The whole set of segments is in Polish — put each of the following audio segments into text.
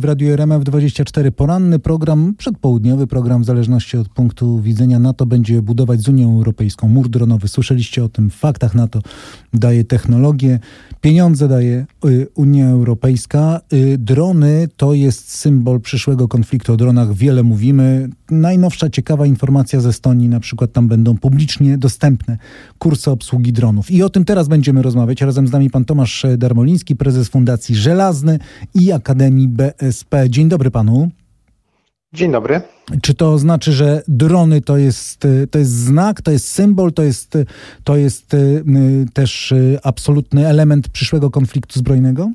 Radiu RMF24. Poranny program, przedpołudniowy program, w zależności od punktu widzenia. NATO będzie budować z Unią Europejską mur dronowy. Słyszeliście o tym w faktach. NATO daje technologię, pieniądze daje Unia Europejska. Drony to jest symbol przyszłego konfliktu. O dronach wiele mówimy. Najnowsza ciekawa informacja ze Estonii, na przykład tam będą publicznie dostępne kursy obsługi dronów. I o tym teraz będziemy rozmawiać. Razem z nami pan Tomasz Darmoliński, prezes Fundacji Żelazny i Akademii BSP. Dzień dobry panu. Dzień dobry. Czy to znaczy, że drony to jest znak, to jest symbol, to jest też absolutny element przyszłego konfliktu zbrojnego?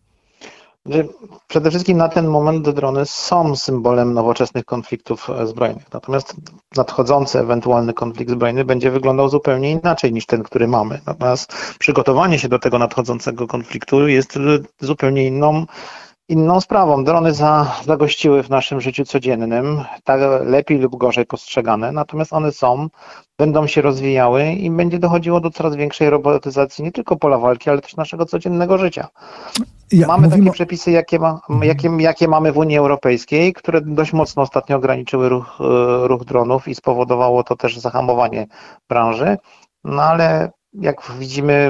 Przede wszystkim na ten moment drony są symbolem nowoczesnych konfliktów zbrojnych. Natomiast nadchodzący ewentualny konflikt zbrojny będzie wyglądał zupełnie inaczej niż ten, który mamy. Natomiast przygotowanie się do tego nadchodzącego konfliktu jest zupełnie inną sprawą. Drony zagościły w naszym życiu codziennym, tak lepiej lub gorzej postrzegane, natomiast one będą się rozwijały i będzie dochodziło do coraz większej robotyzacji nie tylko pola walki, ale też naszego codziennego życia. Mamy takie przepisy, jakie mamy w Unii Europejskiej, które dość mocno ostatnio ograniczyły ruch dronów i spowodowało to też zahamowanie branży, no ale jak widzimy,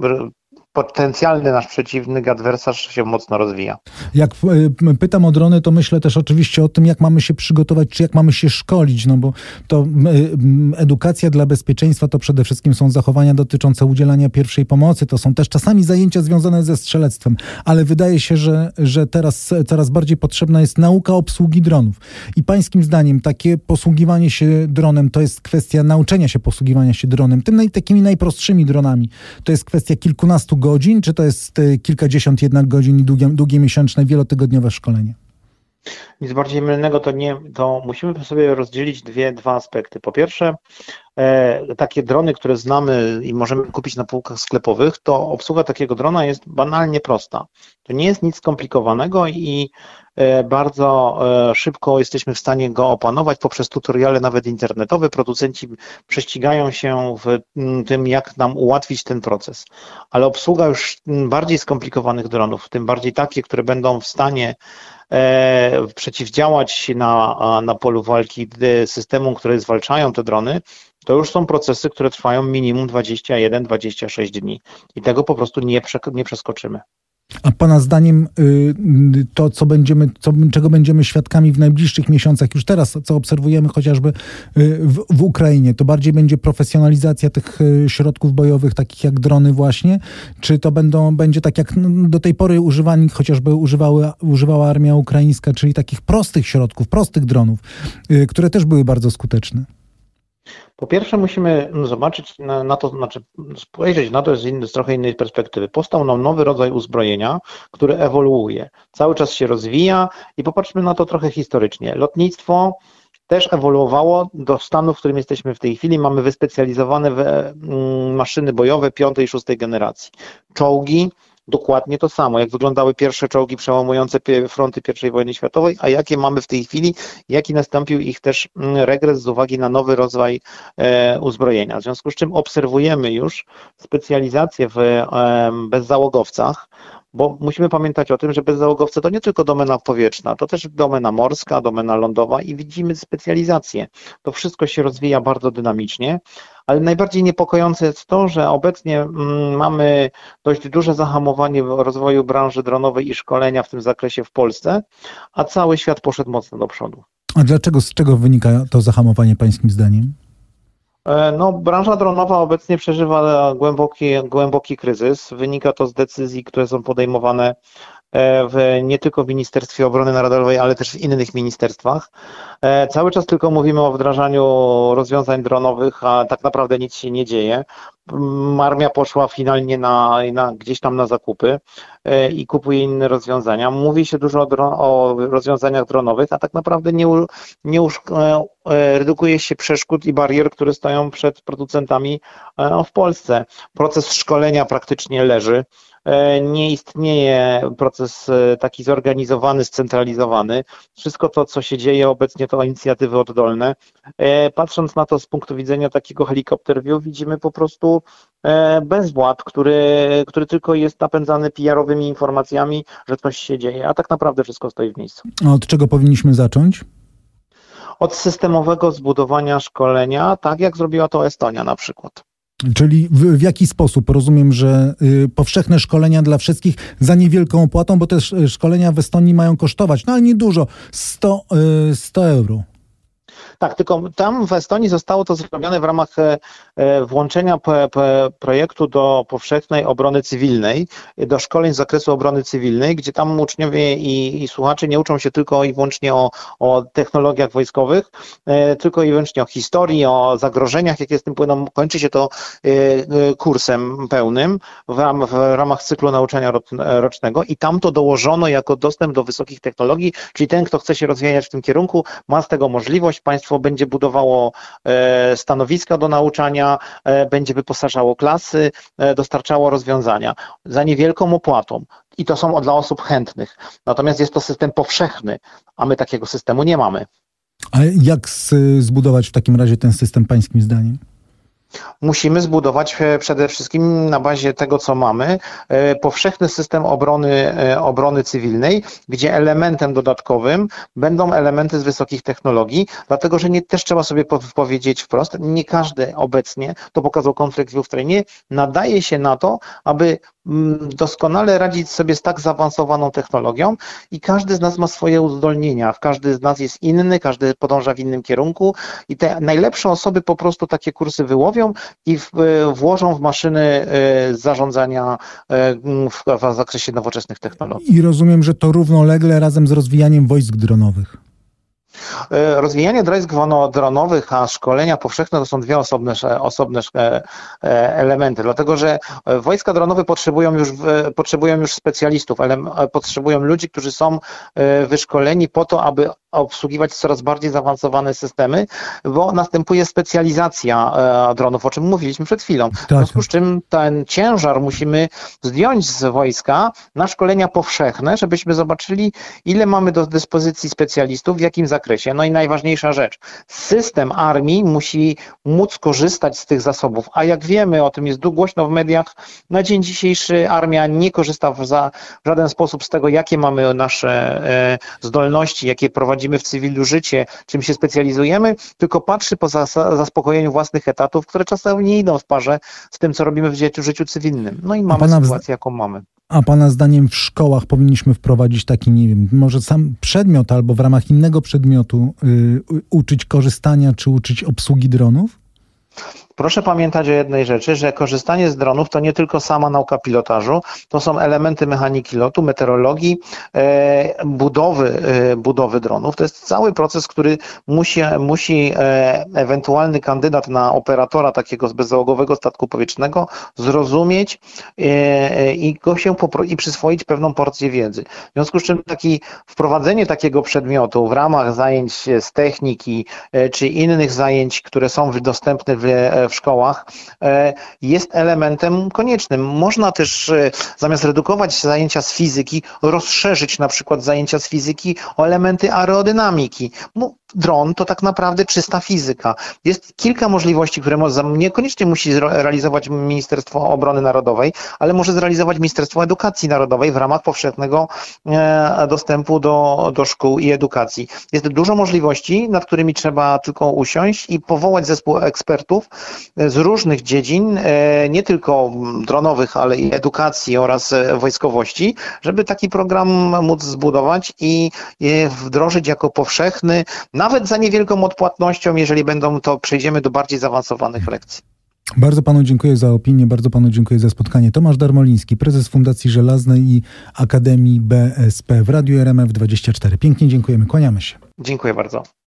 potencjalny nasz przeciwnik, adwersarz się mocno rozwija. Jak pytam o drony, to myślę też oczywiście o tym, jak mamy się przygotować, czy jak mamy się szkolić, no bo to edukacja dla bezpieczeństwa to przede wszystkim są zachowania dotyczące udzielania pierwszej pomocy, to są też czasami zajęcia związane ze strzelectwem, ale wydaje się, że teraz coraz bardziej potrzebna jest nauka obsługi dronów. I pańskim zdaniem takie posługiwanie się dronem to jest kwestia nauczenia się posługiwania się dronem, takimi najprostszymi dronami. To jest kwestia kilkunastu godzin, czy to jest kilkadziesiąt jednak godzin i długie miesięczne, wielotygodniowe szkolenie? Nic bardziej mylnego to musimy sobie rozdzielić dwa aspekty. Po pierwsze, takie drony, które znamy i możemy kupić na półkach sklepowych, to obsługa takiego drona jest banalnie prosta. To nie jest nic skomplikowanego i bardzo szybko jesteśmy w stanie go opanować poprzez tutoriale nawet internetowe. Producenci prześcigają się w tym, jak nam ułatwić ten proces. Ale obsługa już bardziej skomplikowanych dronów, tym bardziej takie, które będą w stanie przeciwdziałać na polu walki systemom, które zwalczają te drony, to już są procesy, które trwają minimum 21-26 dni. I tego po prostu nie przeskoczymy. A pana zdaniem to, czego będziemy świadkami w najbliższych miesiącach, już teraz, co obserwujemy chociażby w Ukrainie, to bardziej będzie profesjonalizacja tych środków bojowych, takich jak drony właśnie? Czy to będzie tak jak do tej pory chociażby używała armia ukraińska, czyli takich prostych środków, prostych dronów, które też były bardzo skuteczne? Po pierwsze musimy zobaczyć na to, spojrzeć na to z trochę innej perspektywy. Powstał nam nowy rodzaj uzbrojenia, który ewoluuje. Cały czas się rozwija i popatrzmy na to trochę historycznie. Lotnictwo też ewoluowało do stanu, w którym jesteśmy w tej chwili. Mamy wyspecjalizowane maszyny bojowe 5. i 6. generacji. Czołgi, dokładnie to samo, jak wyglądały pierwsze czołgi przełamujące fronty I wojny światowej, a jakie mamy w tej chwili, jaki nastąpił ich też regres z uwagi na nowy rodzaj uzbrojenia. W związku z czym obserwujemy już specjalizację w bezzałogowcach, bo musimy pamiętać o tym, że bezzałogowce to nie tylko domena powietrzna, to też domena morska, domena lądowa i widzimy specjalizację. To wszystko się rozwija bardzo dynamicznie, ale najbardziej niepokojące jest to, że obecnie mamy dość duże zahamowanie rozwoju branży dronowej i szkolenia w tym zakresie w Polsce, a cały świat poszedł mocno do przodu. A dlaczego, z czego wynika to zahamowanie pańskim zdaniem? No, branża dronowa obecnie przeżywa głęboki kryzys. Wynika to z decyzji, które są podejmowane nie tylko w Ministerstwie Obrony Narodowej, ale też w innych ministerstwach. Cały czas tylko mówimy o wdrażaniu rozwiązań dronowych, a tak naprawdę nic się nie dzieje. Armia poszła finalnie gdzieś tam na zakupy i kupuje inne rozwiązania. Mówi się dużo o rozwiązaniach dronowych, a tak naprawdę redukuje się przeszkód i barier, które stoją przed producentami w Polsce. Proces szkolenia praktycznie leży. nie istnieje proces taki zorganizowany, scentralizowany. Wszystko to, co się dzieje obecnie, to inicjatywy oddolne. Patrząc na to z punktu widzenia takiego helikopter view, widzimy po prostu bezwład, który tylko jest napędzany PR-owymi informacjami, że coś się dzieje, a tak naprawdę wszystko stoi w miejscu. A od czego powinniśmy zacząć? Od systemowego zbudowania szkolenia, tak jak zrobiła to Estonia na przykład. Czyli w jaki sposób? Rozumiem, że powszechne szkolenia dla wszystkich za niewielką opłatą, bo te szkolenia w Estonii mają kosztować, no ale niedużo, 100 euro. Tak, tylko tam w Estonii zostało to zrobione w ramach włączenia projektu do powszechnej obrony cywilnej, do szkoleń z zakresu obrony cywilnej, gdzie tam uczniowie i słuchacze nie uczą się tylko i wyłącznie o technologiach wojskowych, tylko i wyłącznie o historii, o zagrożeniach, jakie z tym płyną. Kończy się to kursem pełnym w ramach cyklu nauczania rocznego i tam to dołożono jako dostęp do wysokich technologii, czyli ten, kto chce się rozwijać w tym kierunku, ma z tego możliwość. Państwo będzie budowało stanowiska do nauczania, będzie wyposażało klasy, dostarczało rozwiązania za niewielką opłatą. I to są dla osób chętnych. Natomiast jest to system powszechny, a my takiego systemu nie mamy. A jak zbudować w takim razie ten system pańskim zdaniem? Musimy zbudować przede wszystkim na bazie tego, co mamy, powszechny system obrony cywilnej, gdzie elementem dodatkowym będą elementy z wysokich technologii, dlatego że też trzeba sobie powiedzieć wprost, nie każdy obecnie, to pokazał konflikt w Ukrainie, nadaje się na to, aby doskonale radzić sobie z tak zaawansowaną technologią i każdy z nas ma swoje uzdolnienia, każdy z nas jest inny, każdy podąża w innym kierunku i te najlepsze osoby po prostu takie kursy wyłowią i włożą w maszyny zarządzania w zakresie nowoczesnych technologii. I rozumiem, że to równolegle razem z rozwijaniem wojsk dronowych. Rozwijanie wojsk dronowych, a szkolenia powszechne to są dwie osobne elementy, dlatego że wojska dronowe potrzebują już specjalistów, ale potrzebują ludzi, którzy są wyszkoleni po to, aby obsługiwać coraz bardziej zaawansowane systemy, bo następuje specjalizacja dronów, o czym mówiliśmy przed chwilą. W związku z czym ten ciężar musimy zdjąć z wojska na szkolenia powszechne, żebyśmy zobaczyli, ile mamy do dyspozycji specjalistów, w jakim zakresie. No i najważniejsza rzecz, system armii musi móc korzystać z tych zasobów, a jak wiemy, o tym jest głośno w mediach, na dzień dzisiejszy armia nie korzysta w żaden sposób z tego, jakie mamy nasze zdolności, jakie prowadzimy w cywilu życie, czym się specjalizujemy, tylko patrzy po zaspokojeniu własnych etatów, które czasem nie idą w parze z tym, co robimy w życiu cywilnym. No i mamy sytuację, jaką mamy. A pana zdaniem w szkołach powinniśmy wprowadzić taki, nie wiem, może sam przedmiot albo w ramach innego przedmiotu uczyć korzystania czy uczyć obsługi dronów? Proszę pamiętać o jednej rzeczy, że korzystanie z dronów to nie tylko sama nauka pilotażu, to są elementy mechaniki lotu, meteorologii, budowy dronów. To jest cały proces, który musi ewentualny kandydat na operatora takiego bezzałogowego statku powietrznego zrozumieć i przyswoić pewną porcję wiedzy. W związku z czym wprowadzenie takiego przedmiotu w ramach zajęć z techniki czy innych zajęć, które są dostępne w szkołach, jest elementem koniecznym. Można też zamiast redukować zajęcia z fizyki, rozszerzyć na przykład zajęcia z fizyki o elementy aerodynamiki. Dron to tak naprawdę czysta fizyka. Jest kilka możliwości, które niekoniecznie musi realizować Ministerstwo Obrony Narodowej, ale może zrealizować Ministerstwo Edukacji Narodowej w ramach powszechnego dostępu do szkół i edukacji. Jest dużo możliwości, nad którymi trzeba tylko usiąść i powołać zespół ekspertów z różnych dziedzin, nie tylko dronowych, ale i edukacji oraz wojskowości, żeby taki program móc zbudować i wdrożyć jako powszechny, nawet za niewielką odpłatnością, jeżeli przejdziemy do bardziej zaawansowanych lekcji. Bardzo panu dziękuję za opinię, bardzo panu dziękuję za spotkanie. Tomasz Darmoliński, prezes Fundacji Żelaznej i Akademii BSP w Radiu RMF24. Pięknie dziękujemy, kłaniamy się. Dziękuję bardzo.